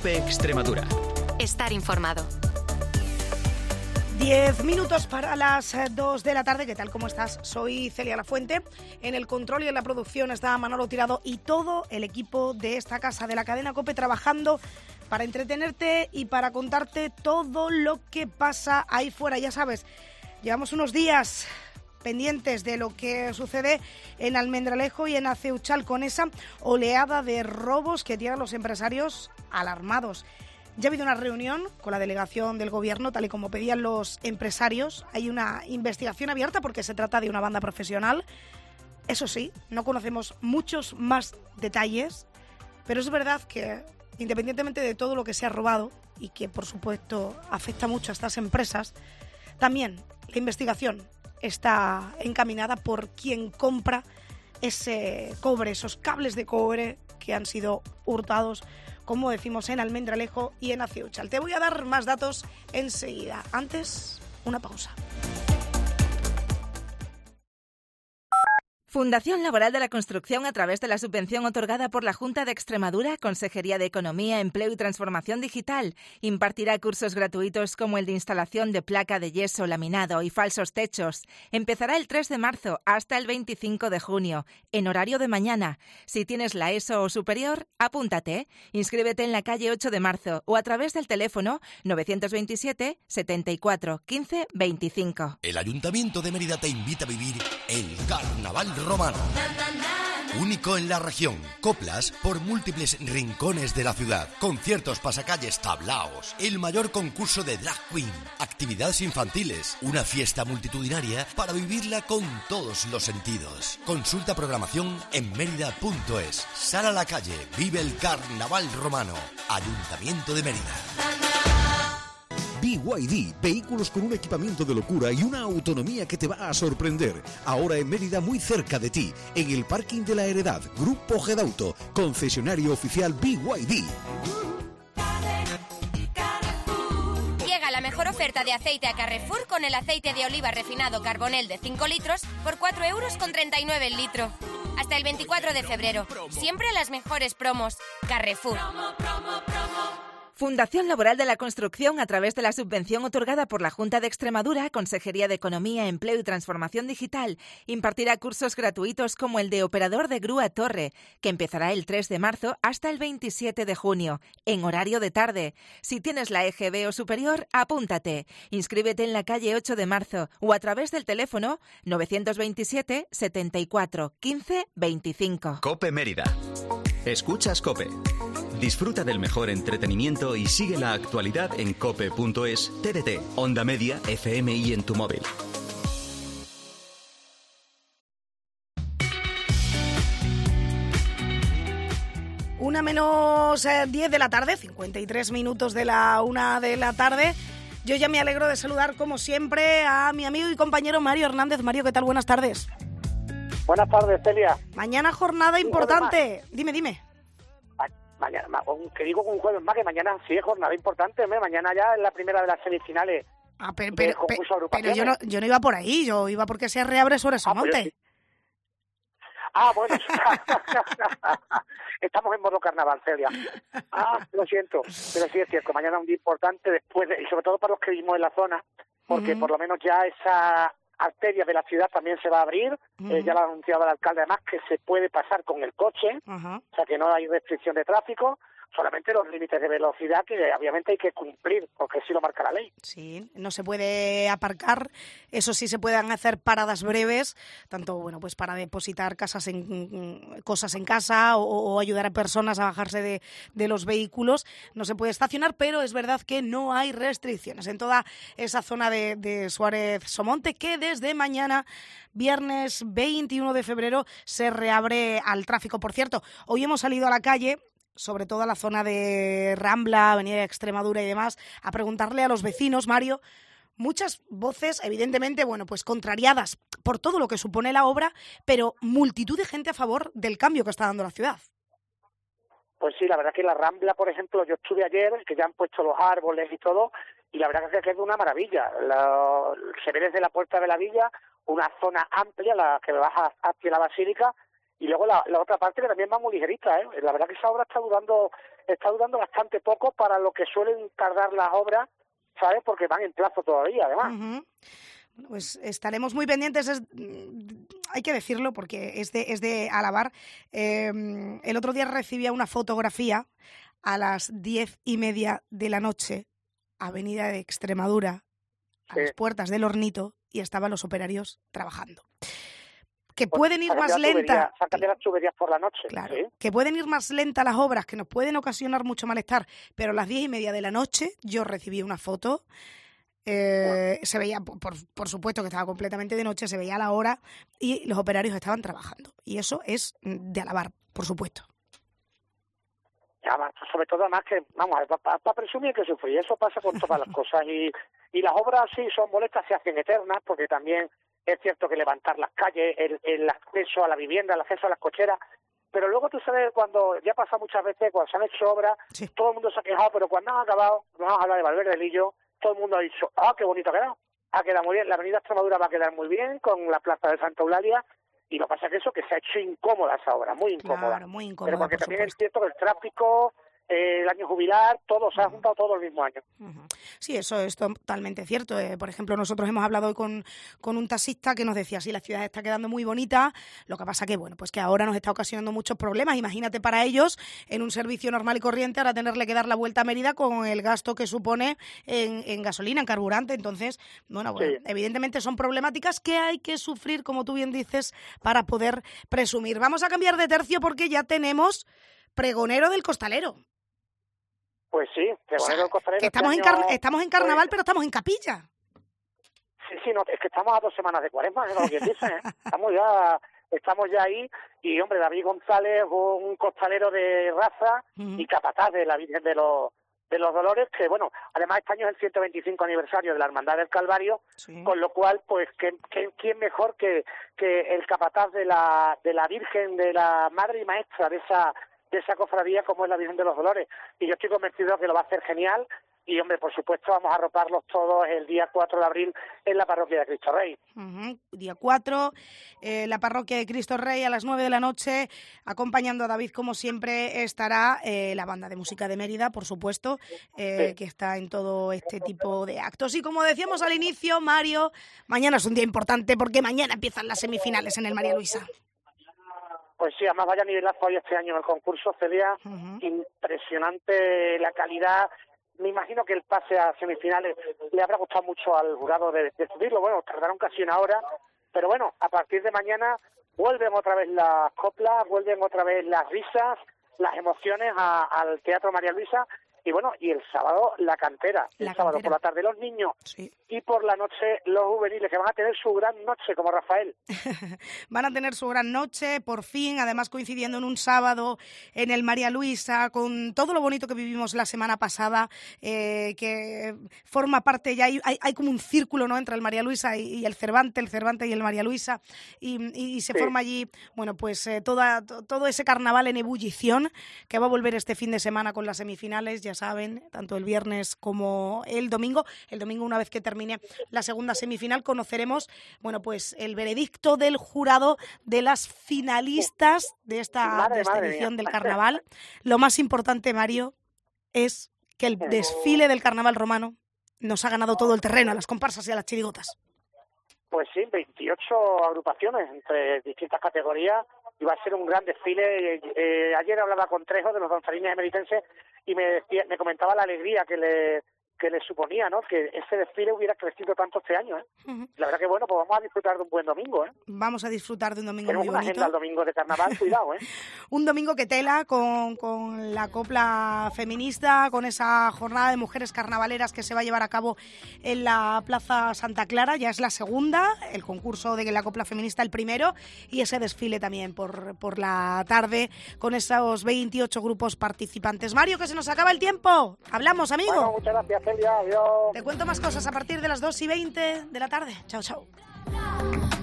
COPE Extremadura. Estar informado. 10 minutos para las 2 de la tarde. ¿Qué tal? ¿Cómo estás? Soy Celia Lafuente. En el control y en la producción está Manolo Tirado y todo el equipo de esta casa, de la cadena COPE, trabajando para entretenerte y para contarte todo lo que pasa ahí fuera. Ya sabes, llevamos unos días pendientes de lo que sucede en Almendralejo y en Aceuchal con esa oleada de robos que tienen los empresarios alarmados. Ya ha habido una reunión con la delegación del Gobierno, tal y como pedían los empresarios. Hay una investigación abierta porque se trata de una banda profesional. Eso sí, no conocemos muchos más detalles, pero es verdad que, independientemente de todo lo que se ha robado y que, por supuesto, afecta mucho a estas empresas, también la investigación está encaminada por quien compra ese cobre, esos cables de cobre que han sido hurtados, como decimos, en Almendralejo y en Aceuchal. Te voy a dar más datos enseguida. Antes, una pausa. Fundación Laboral de la Construcción, a través de la subvención otorgada por la Junta de Extremadura, Consejería de Economía, Empleo y Transformación Digital, impartirá cursos gratuitos como el de instalación de placa de yeso, laminado y falsos techos. Empezará el 3 de marzo hasta el 25 de junio, en horario de mañana. Si tienes la ESO o superior, apúntate. Inscríbete en la calle 8 de marzo o a través del teléfono 927 74 15 25. El Ayuntamiento de Mérida te invita a vivir el Carnaval Romano. Único en la región. Coplas por múltiples rincones de la ciudad. Conciertos, pasacalles, tablaos. El mayor concurso de drag queen. Actividades infantiles. Una fiesta multitudinaria para vivirla con todos los sentidos. Consulta programación en mérida.es. Sal a la calle. Vive el Carnaval Romano. Ayuntamiento de Mérida. BYD, vehículos con un equipamiento de locura y una autonomía que te va a sorprender. Ahora en Mérida, muy cerca de ti, en el parking de la Heredad, Grupo Gedauto, concesionario oficial BYD. Llega la mejor oferta de aceite a Carrefour con el aceite de oliva refinado Carbonel de 5 litros por 4,39 € el litro. Hasta el 24 de febrero. Siempre las mejores promos. Carrefour. Fundación Laboral de la Construcción, a través de la subvención otorgada por la Junta de Extremadura, Consejería de Economía, Empleo y Transformación Digital, impartirá cursos gratuitos como el de operador de grúa torre, que empezará el 3 de marzo hasta el 27 de junio, en horario de tarde. Si tienes la EGB o superior, apúntate. Inscríbete en la calle 8 de marzo o a través del teléfono 927 74 15 25. COPE Mérida. Escuchas COPE. Disfruta del mejor entretenimiento y sigue la actualidad en cope.es, TDT, Onda Media, FM y en tu móvil. Una menos 10 de la tarde, 53 minutos de la 1 de la tarde. Yo ya me alegro de saludar, como siempre, a mi amigo y compañero Mario Hernández. Mario, ¿qué tal? Buenas tardes. Buenas tardes, Celia. Mañana jornada importante. Dime. Mañana, que digo un jueves más, que mañana sí es jornada importante, hombre. Mañana ya es la primera de las semifinales. Pero yo no iba por ahí, yo iba porque se reabre sobre Somonte. Bueno, estamos en modo carnaval, Celia. Lo siento, pero sí es cierto, mañana es un día importante después, y sobre todo para los que vivimos en la zona, porque por lo menos ya esa arteria de la ciudad también se va a abrir, ya lo ha anunciado el alcalde, además que se puede pasar con el coche, o sea que no hay restricción de tráfico, solamente los límites de velocidad que obviamente hay que cumplir, porque así lo marca la ley. Sí, no se puede aparcar, eso sí se pueden hacer paradas breves, tanto pues para depositar cosas en casa o ayudar a personas a bajarse de los vehículos. No se puede estacionar, pero es verdad que no hay restricciones en toda esa zona de Suárez Somonte, que desde mañana, viernes 21 de febrero, se reabre al tráfico. Por cierto, hoy hemos salido a la calle, sobre todo a la zona de Rambla, Avenida de Extremadura y demás, a preguntarle a los vecinos, Mario, muchas voces, evidentemente, pues contrariadas por todo lo que supone la obra, pero multitud de gente a favor del cambio que está dando la ciudad. Pues sí, la verdad que la Rambla, por ejemplo, yo estuve ayer, que ya han puesto los árboles y todo, y la verdad que es una maravilla. Se ve desde la puerta de la villa una zona amplia, la que baja hacia la Basílica, Y luego la otra parte que también va muy ligerita, ¿eh? La verdad que esa obra está durando bastante poco para lo que suelen tardar las obras, ¿sabes? Porque van en plazo todavía, además. Uh-huh. Pues estaremos muy pendientes, hay que decirlo porque es de alabar. El otro día recibía una fotografía a las 10:30 de la noche, Avenida de Extremadura, a las puertas del Hornito, y estaban los operarios trabajando. Que pueden ir más lenta. Sácate las tuberías por la noche. Claro, ¿sí? que pueden ir más lenta las obras, que nos pueden ocasionar mucho malestar, pero a las 10:30 de la noche yo recibí una foto. Se veía, por supuesto que estaba completamente de noche, se veía la hora y los operarios estaban trabajando. Y eso es de alabar, por supuesto. Sobre todo, además, que, vamos, para presumir que sufrir. Y eso pasa con todas las cosas. Y las obras, sí, son molestas, se hacen eternas, porque también es cierto que levantar las calles, el acceso a la vivienda, el acceso a las cocheras. Pero luego tú sabes, cuando ya pasa muchas veces, cuando se han hecho obras, sí, todo el mundo se ha quejado, pero cuando han acabado, vamos a hablar de Valverde de Lillo, todo el mundo ha dicho, qué bonito ha quedado. Ha quedado muy bien. La avenida Extremadura va a quedar muy bien con la plaza de Santa Eulalia. Y lo que pasa es que se ha hecho incómoda esa obra, muy incómoda. Claro, muy incómoda. Pero porque también es cierto que el tráfico, el año jubilar, todo se ha juntado todo el mismo año. Sí, eso es totalmente cierto. Por ejemplo, nosotros hemos hablado hoy con un taxista que nos decía, sí, la ciudad está quedando muy bonita, lo que pasa que, bueno, pues que ahora nos está ocasionando muchos problemas. Imagínate para ellos, en un servicio normal y corriente, ahora tenerle que dar la vuelta a Mérida con el gasto que supone en gasolina, en carburante. Entonces, bueno, sí, evidentemente son problemáticas que hay que sufrir, como tú bien dices, para poder presumir. Vamos a cambiar de tercio porque ya tenemos pregonero del costalero. Pues sí, pregonero del costalero. Que estamos en carnaval, pero estamos en capilla. Sí, no, es que estamos a 2 semanas de Cuaresma, como quien dice, ¿eh? Estamos ya ahí, y hombre, David González, un costalero de raza y capataz de la Virgen de los Dolores, que bueno, además este año es el 125 aniversario de la Hermandad del Calvario, sí, con lo cual, pues, ¿quién mejor que el capataz de la Virgen, de la Madre y Maestra de esa cofradía como es la Virgen de los Dolores? Y yo estoy convencido que lo va a hacer genial. Y, hombre, por supuesto, vamos a arroparlos todos el día 4 de abril en la parroquia de Cristo Rey. Día 4, la parroquia de Cristo Rey a las 9 de la noche, acompañando a David, como siempre, estará la banda de música de Mérida, por supuesto, sí, que está en todo este tipo de actos. Y como decíamos al inicio, Mario, mañana es un día importante porque mañana empiezan las semifinales en el María Luisa. Pues sí, además vaya nivelazo hoy este año en el concurso, Celia, impresionante la calidad. Me imagino que el pase a semifinales le habrá gustado mucho al jurado de subirlo. Bueno, tardaron casi una hora, pero bueno, a partir de mañana vuelven otra vez las coplas, vuelven otra vez las risas, las emociones al Teatro María Luisa. Y bueno, y el sábado la cantera. El sábado por la tarde los niños, sí, y por la noche los juveniles, que van a tener su gran noche, como Rafael. Van a tener su gran noche, por fin, además coincidiendo en un sábado en el María Luisa, con todo lo bonito que vivimos la semana pasada, que forma parte, ya hay como un círculo, ¿no?, entre el María Luisa y el Cervantes y el María Luisa, y se forma allí, bueno, pues todo ese carnaval en ebullición, que va a volver este fin de semana con las semifinales, ya saben, tanto el viernes como el domingo. El domingo, una vez que termine la segunda semifinal, conoceremos, bueno, pues el veredicto del jurado de las finalistas de esta edición del carnaval. Lo más importante, Mario, es que el desfile del carnaval romano nos ha ganado todo el terreno a las comparsas y a las chirigotas. Pues sí, 28 agrupaciones entre distintas categorías, y va a ser un gran desfile. Ayer hablaba con Trejo de los danzarines emeritenses y me comentaba la alegría que le suponía, ¿no?, que ese desfile hubiera crecido tanto este año, ¿eh? La verdad que, bueno, pues vamos a disfrutar de un buen domingo, ¿eh? Vamos a disfrutar de un domingo muy bonito. Tenemos una agenda el domingo de carnaval, cuidado, ¿eh? Un domingo que tela con la copla feminista, con esa jornada de mujeres carnavaleras que se va a llevar a cabo en la Plaza Santa Clara. Ya es la segunda, el concurso de la copla feminista el primero, y ese desfile también por la tarde con esos 28 grupos participantes. Mario, que se nos acaba el tiempo. Hablamos, amigo. Bueno, muchas gracias, Celia. Adiós. Te cuento más cosas a partir de las 2:20 de la tarde. Chao, chao.